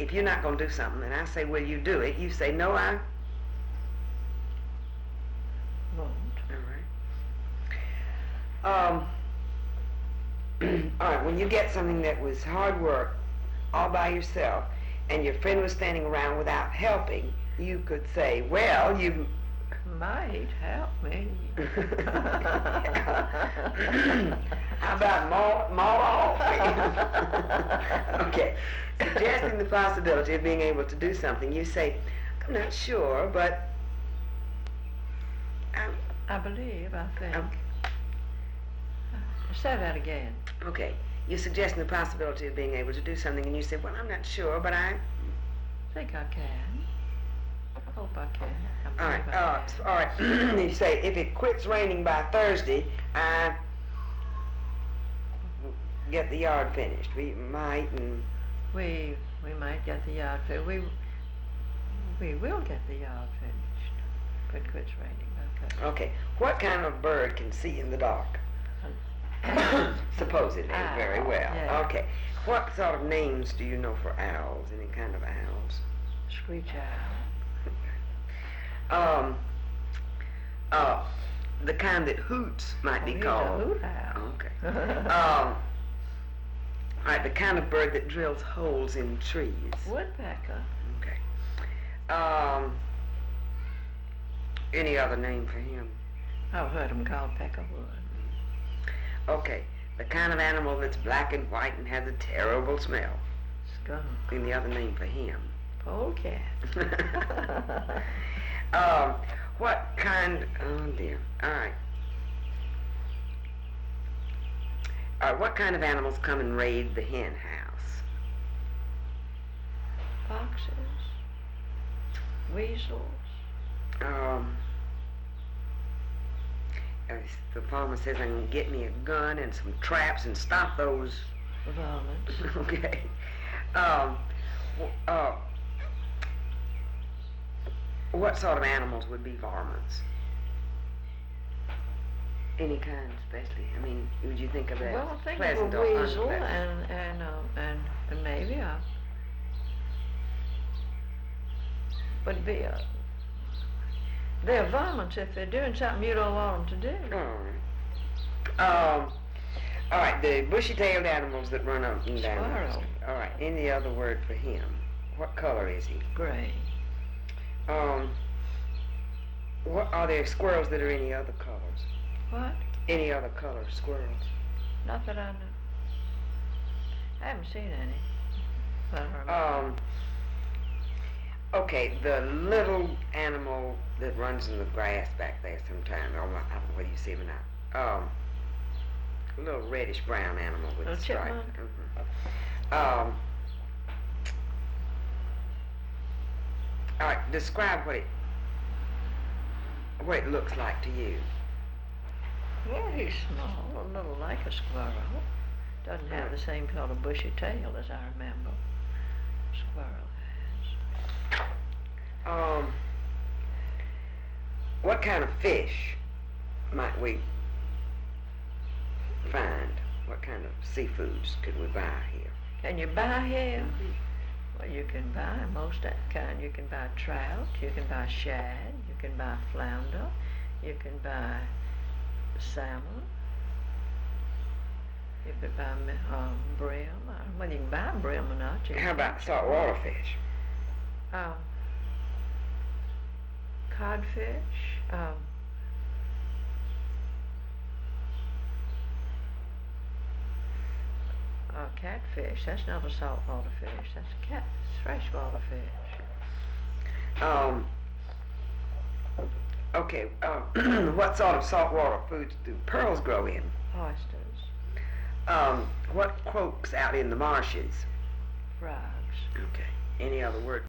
if you're not going to do something and I say, will you do it, you say, no, I won't. All right, when you get something that was hard work all by yourself and your friend was standing around without helping, you could say, well, you might help me. How about more off? Okay, suggesting the possibility of being able to do something, you say, I'm not sure, but I think. Say that again. Okay, you're suggesting the possibility of being able to do something, and you say, well, I'm not sure, but I think I can. I hope I can. All right. You say, if it quits raining by Thursday, I get the yard finished. We might, and we might get the yard finished. We will get the yard finished. If it quits raining, okay. Okay. What kind of bird can see in the dark? Supposedly, very well. Yeah. Okay. What sort of names do you know for owls? Any kind of owls? Screech owl. The kind that hoots might be called. A hoot owl. Okay. All right, the kind of bird that drills holes in trees. Woodpecker. Okay. Any other name for him? I've heard him called peckerwood. Okay. The kind of animal that's black and white and has a terrible smell. Skunk. Any other name for him? Polecat. What kind? Oh dear. All right. What kind of animals come and raid the hen house? Foxes. Weasels. The farmer says I'm going to get me a gun and some traps and stop those varmints. Okay. What sort of animals would be varmints? Any kind, especially. I mean, would you think of that? Well, I think pleasant of a or weasel unpleasant? and maybe a would be a. They're varmints if they're doing something you don't want them to do. All right, the bushy-tailed animals that run up and down. Squirrel. All right, any other word for him? What color is he? Gray. What are there squirrels that are any other colors? What? Any other color squirrels? Not that I know. I haven't seen any. But I remember. Okay, the little animal that runs in the grass back there sometime. I don't know whether you see him or not. A little reddish brown animal with a stripe. Chipmunk? All right, describe what it looks like to you. Well, he's small, a little like a squirrel. Doesn't have the same color bushy tail as I remember squirrel has. What kind of fish might we find? What kind of seafoods could we buy here? Can you buy here? Well, you can buy most that kind. You can buy trout, you can buy shad, you can buy flounder, you can buy salmon, you could buy brim. I don't know whether you can buy brim or not. How about saltwater fish? Codfish, catfish. That's not a saltwater fish. That's freshwater fish. Okay. What sort of saltwater foods do pearls grow in? Oysters. What croaks out in the marshes? Frogs. Okay. Any other word?